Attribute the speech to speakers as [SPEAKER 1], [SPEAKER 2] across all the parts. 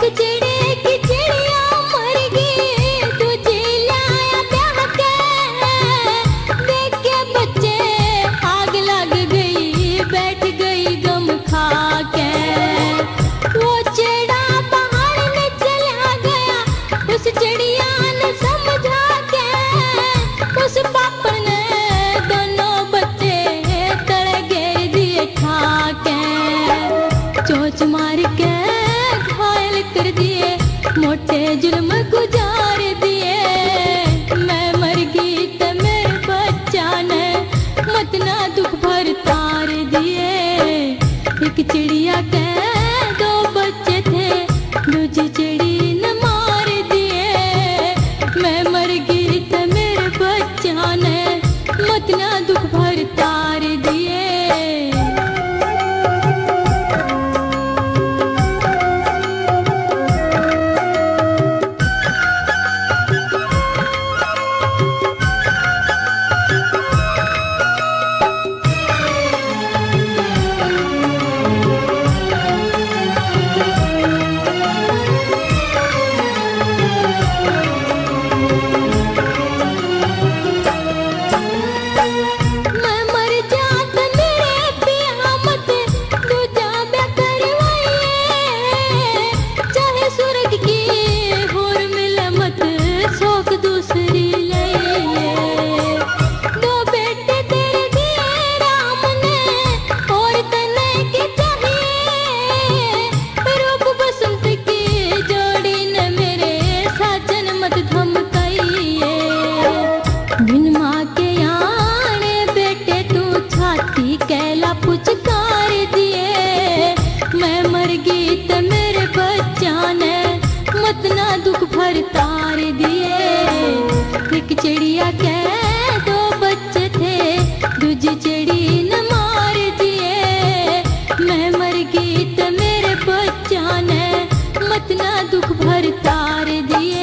[SPEAKER 1] चिड़ी की चिड़िया मर गई, तुझे लाया ब्याह के। देख के बच्चे आग लग गई, बैठ गई गम खा के। वो चिड़ा पहाड़ में चला गया, उस चिड़िया ने समझा के। उस पापड़ ने दोनों बच्चे तले घेर दिए खा के। चोंच मार के घायल कर दिए, मोटे जुल्म गुजार दिए। मैं मर गई तो मेरे बच्चा ने मत ना दुख भर तार दिए। एक चिड़िया के दो बच्चे थे, दूजी चिड़ी ने मार दिए। मैं मर गई तो मेरे बच्चा ने मत ना दुख भर तार दिए। कैला पुचकार दिए। मैं मर गई तो मेरे बच्चा ने मत ना दुख भर तार दिए। एक चिड़िया के दो बच्चे थे, दूजी चिड़ी ने मार दिए। मैं मर गई तो मेरे बच्चा ने मत ना दुख भर तार दिए।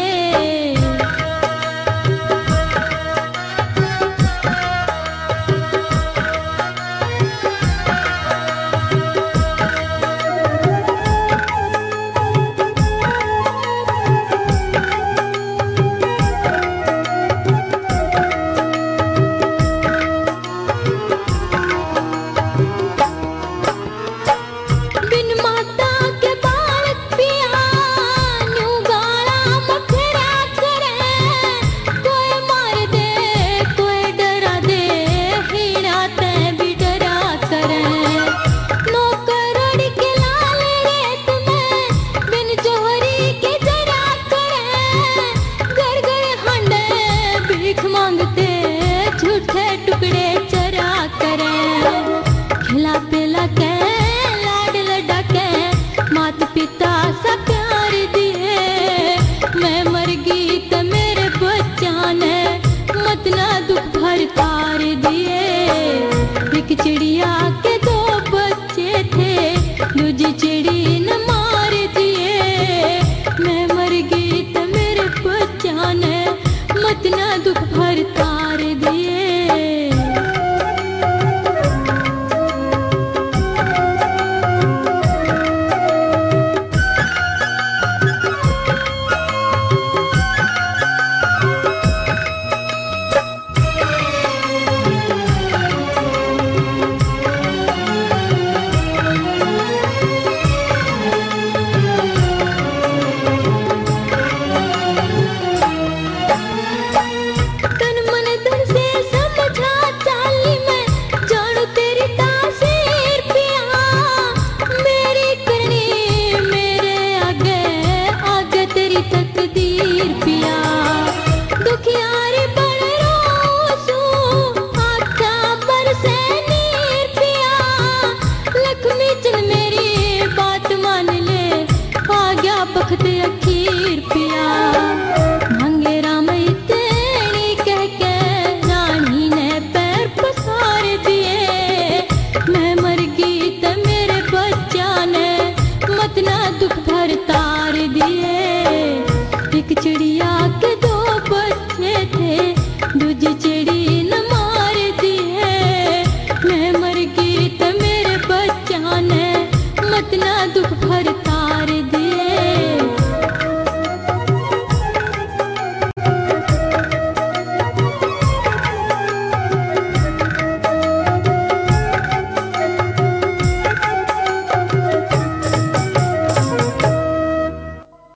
[SPEAKER 1] मांगते झूठे टुकड़े चरा करें, खिला पिला के लाड लडा के माता पिता सा प्यार दिए। मैं मर गई तो मेरे बच्चा ने मत ना दुख भर तार दिए। एक चिड़िया के दो बच्चे थे, दूजी चिड़ी ने मार दिए। मैं मर गई तो मेरे बच्चा ने मत ना